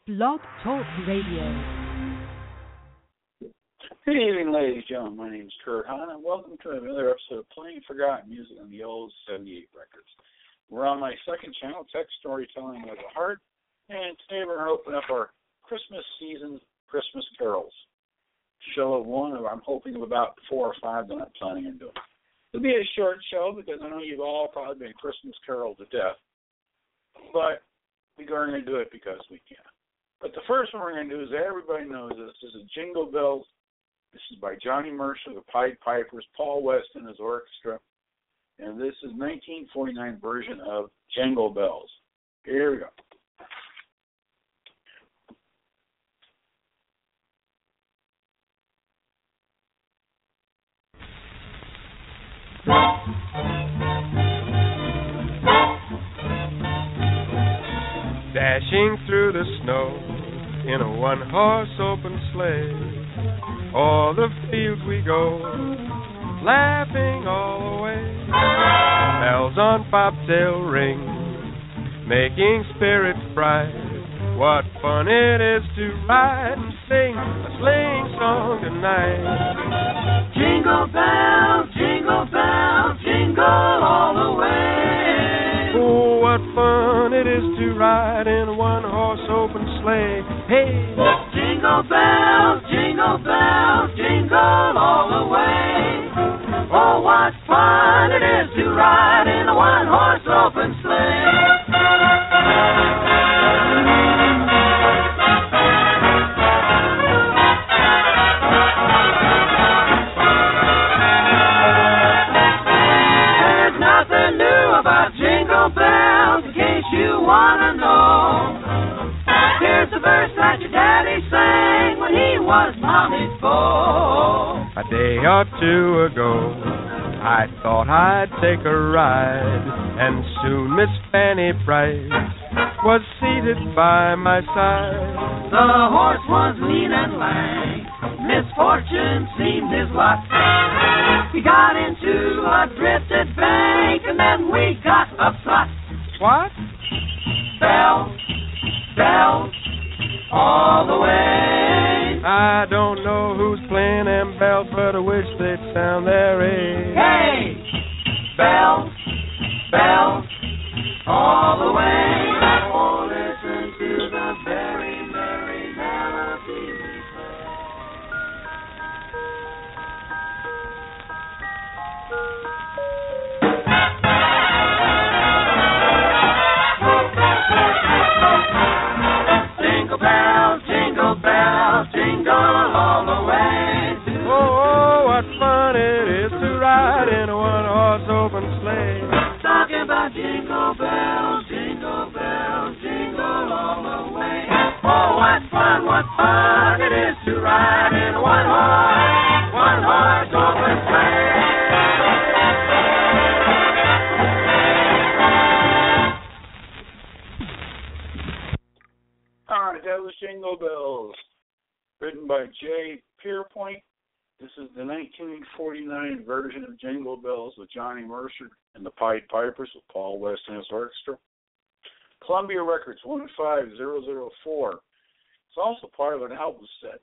Blog Talk Radio. Good evening, ladies and gentlemen. My name is Kurt Hahn, and welcome to another episode of Playing Forgotten Music on the Old 78 Records. We're on my second channel, Tech Storytelling with a Heart, and today we're going to open up our Christmas season Christmas carols. Show of one, or I'm hoping of about 4 or 5 that I'm planning on doing. It'll be a short show because I know you've all probably been Christmas caroled to death, but we're going to do it because we can. But the first one we're going to do is everybody knows this. This is Jingle Bells. This is by Johnny Mercer, the Pied Pipers, Paul West and his orchestra. And this is 1949 version of Jingle Bells. Here we go. Dashing through the snow in a one-horse open sleigh, o'er the fields we go, laughing all the way. Bells on bobtail ring, making spirits bright. What fun it is to ride and sing a sleighing song tonight. Jingle bells, jingle all the way. Oh, what fun it is to ride in a one-horse open sleigh. Hey! Jingle bells, jingle all the way. Oh, what fun it is to ride in a one-horse open sleigh. There's nothing new about Jingle Bells in case you want to know. Here's the verse that your daddy sang when he was mommy's beau. A day or two ago, I thought I'd take a ride, and soon Miss Fanny Bright was seated by my side. The horse was lean and lank, misfortune seemed his lot. He got into a drifted bank, and then we got upset. What? Bells, bells, all the way. I don't know who's playing them bells, but I wish they'd sound their age. Hey! Bells, bells, all the way. Oh, listen to the very merry melody we play. Jingle bells, jingle all the way. Oh, what fun it is to ride in a one-horse open sleigh. Talking about jingle bells, jingle all the way. Oh, what fun it is to ride in a one-horse open sleigh. All right, that was Jingle Bells, written by Jay Pierpoint. This is the 1949 version of Jingle Bells with Johnny Mercer and the Pied Pipers with Paul West and his orchestra. Columbia Records 15004. It's also part of an album set.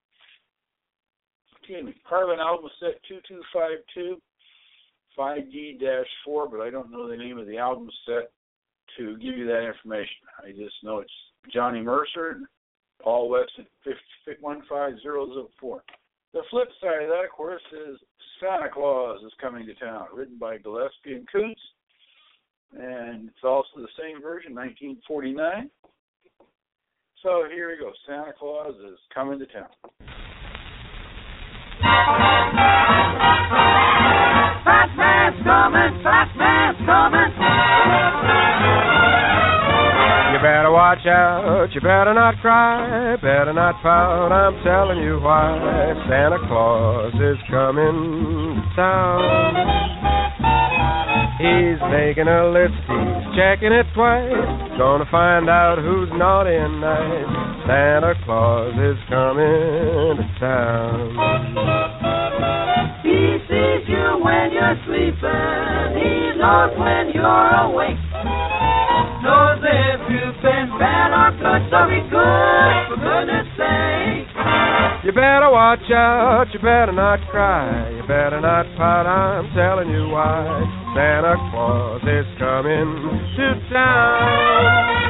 Excuse me, part of an album set 2252, 5D-4, but I don't know the name of the album set to give you that information. I just know it's Johnny Mercer and Paul West at 15004. The flip side of that, of course, is Santa Claus is Coming to Town, written by Gillespie and Coots. And it's also the same version, 1949. So here we go. Santa Claus is Coming to Town. Fat man's coming. You better watch out, you better not cry, better not pout, I'm telling you why. Santa Claus is coming to town. He's making a list, he's checking it twice, gonna find out who's naughty and nice. Santa Claus is coming to town. He sees you when you're sleeping, he knows when you're awake. Knows if you've been bad or good So be good, for goodness sake. You better watch out, you better not cry, you better not pout, I'm telling you why. Santa Claus is coming to town.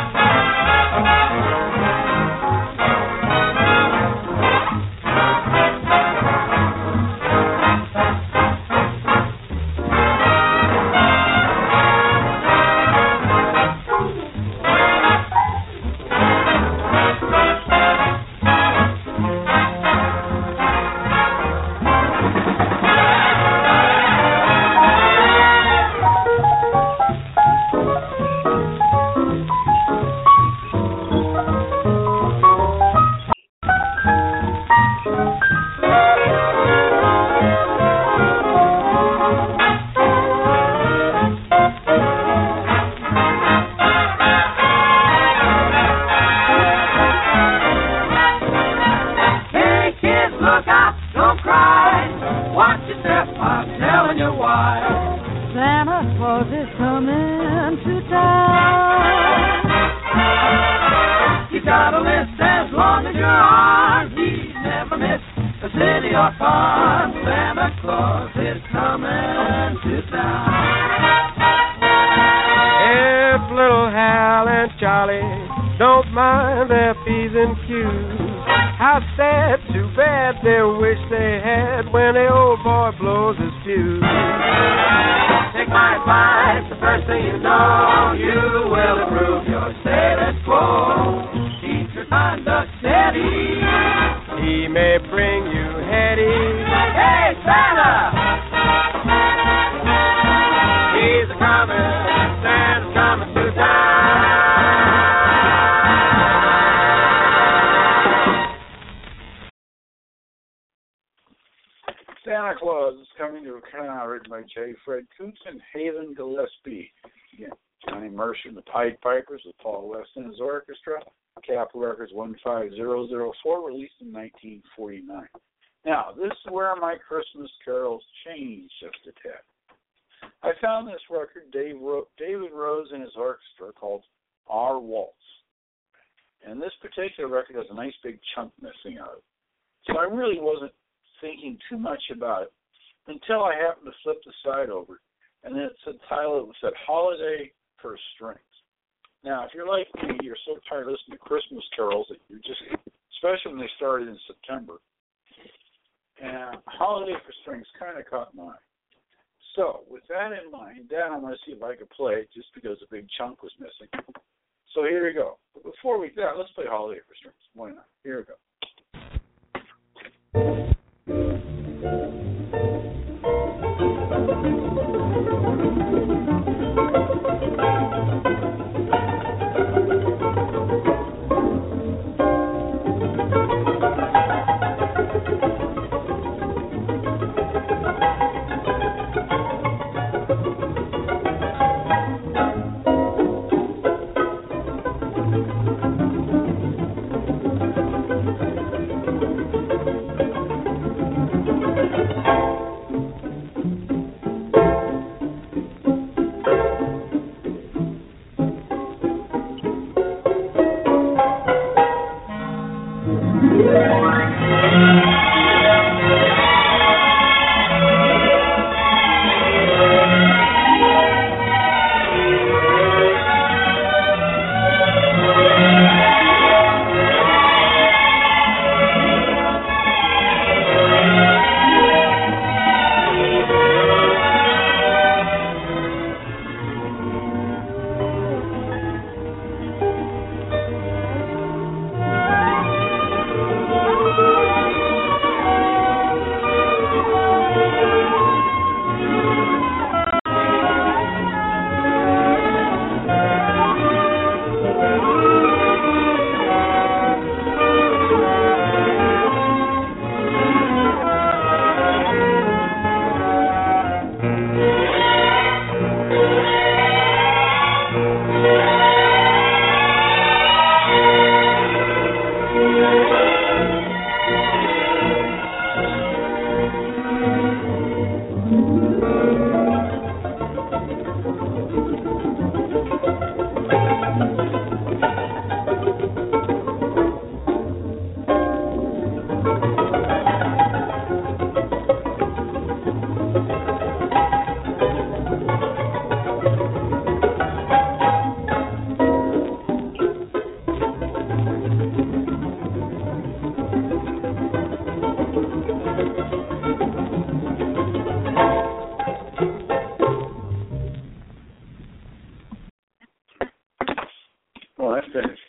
Santa Claus is coming to a town, written by J. Fred Coots and Haven Gillespie. Again, Johnny Mercer and the Pied Pipers with Paul West and his orchestra. Capitol Records 15004, released in 1949. Now, this is where my Christmas carols change just a tad. I found this record David Rose and his orchestra called Our Waltz. And this particular record has a nice big chunk missing out of it. So I really wasn't thinking too much about it until I happened to flip the side over, and then it said title, it said Holiday for Strings. Now, if you're like me, you're so tired of listening to Christmas carols that you just, especially when they started in September, and Holiday for Strings kind of caught my eye. So, with that in mind, Dad, I'm going to see if I could play it just because a big chunk was missing. So here we go. But before we do that, let's play Holiday for Strings. Why not? Here we go.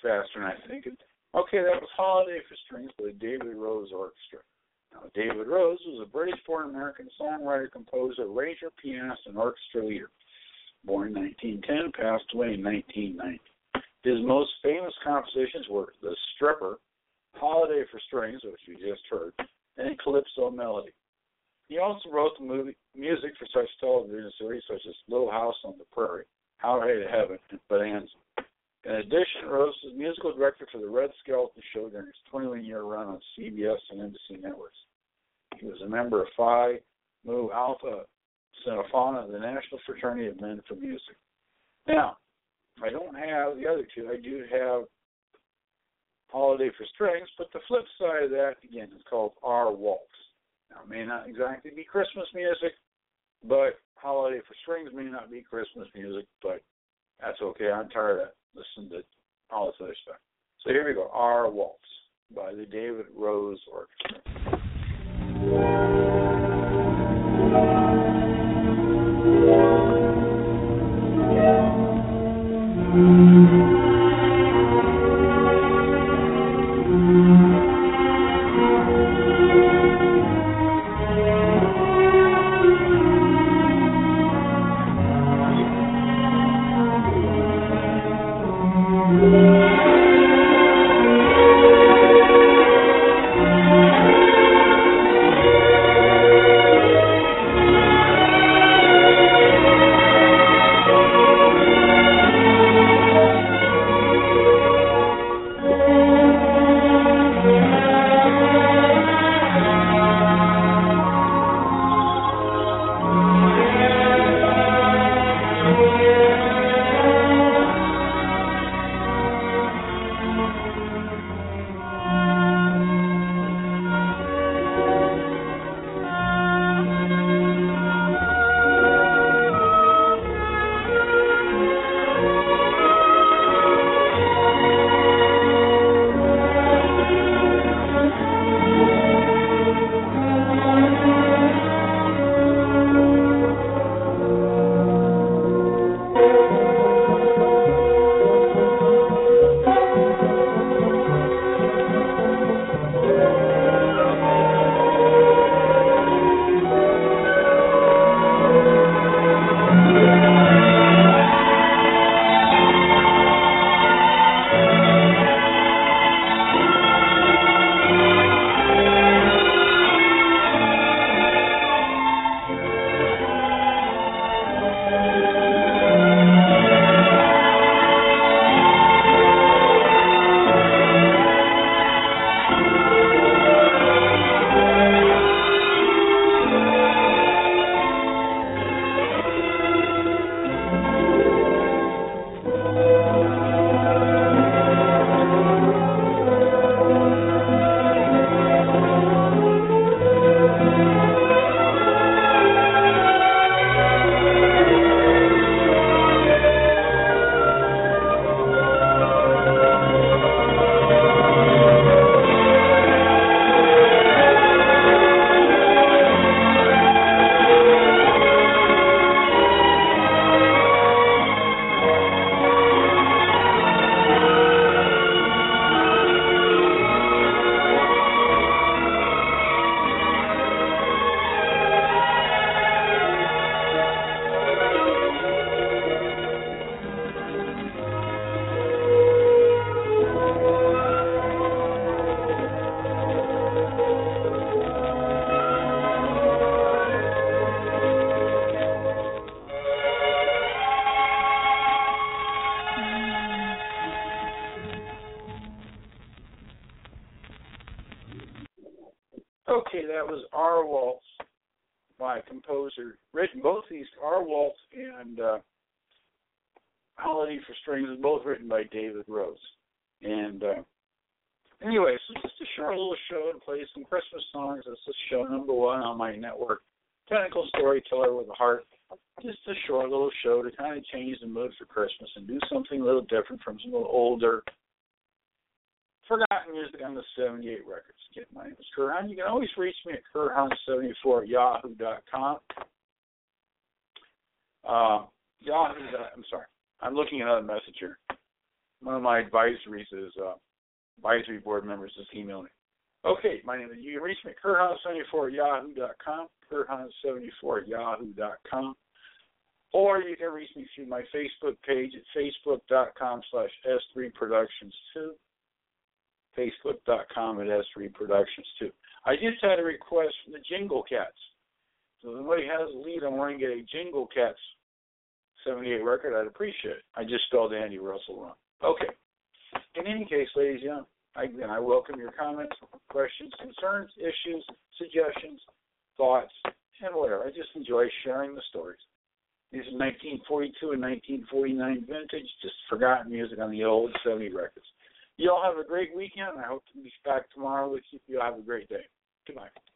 faster than I think. Okay, that was Holiday for Strings by the David Rose Orchestra. Now, David Rose was a British-born American songwriter, composer, arranger, pianist, and orchestra leader. Born in 1910, passed away in 1990. His most famous compositions were The Stripper, Holiday for Strings, which you just heard, and Calypso Melody. He also wrote the music for such television series such as Little House on the Prairie, Highway to Heaven, and Bonanza. In addition, Rose was musical director for the Red Skelton Show during his 21-year run on CBS and NBC networks. He was a member of Phi Mu Alpha Centauri of the National Fraternity of Men for Music. Now, I don't have the other two. I do have Holiday for Strings, but the flip side of that, again, is called Our Waltz. Now, it may not exactly be Christmas music, but Holiday for Strings may not be Christmas music, but that's okay. I'm tired of listening to all this other stuff. So here we go, Our Waltz by the David Rose Orchestra. Okay, that was Our Waltz by composer, written both these, Our Waltz and Holiday for Strings, is both written by David Rose. And anyway, so just a short little show to play some Christmas songs. This is show number 1 on my network, Technical Storyteller with a Heart. Just a short little show to kind of change the mood for Christmas and do something a little different from some little older, forgotten music on the 78 Records. Again, my name is Kurt Hahn. You can always reach me at kurthahn74@yahoo.com. I'm sorry. I'm looking at another message here. one of my advisories is advisory board members just email me. Okay, my name is, you can reach me at kurthana74@yahoo.com, kurthana74@yahoo.com, or you can reach me through my Facebook page at facebook.com/S3Productions2, facebook.com at S3Productions2. I just had a request from the Jingle Cats. So if anybody has a lead on wanting to get a Jingle Cats 78 record, I'd appreciate it. I just spelled Andy Russell wrong. Okay. In any case, ladies and gentlemen, I welcome your comments, questions, concerns, issues, suggestions, thoughts, and whatever. I just enjoy sharing the stories. These are 1942 and 1949 vintage, just forgotten music on the old 70 records. You all have a great weekend. I hope to be back tomorrow with you. You all have a great day. Good night.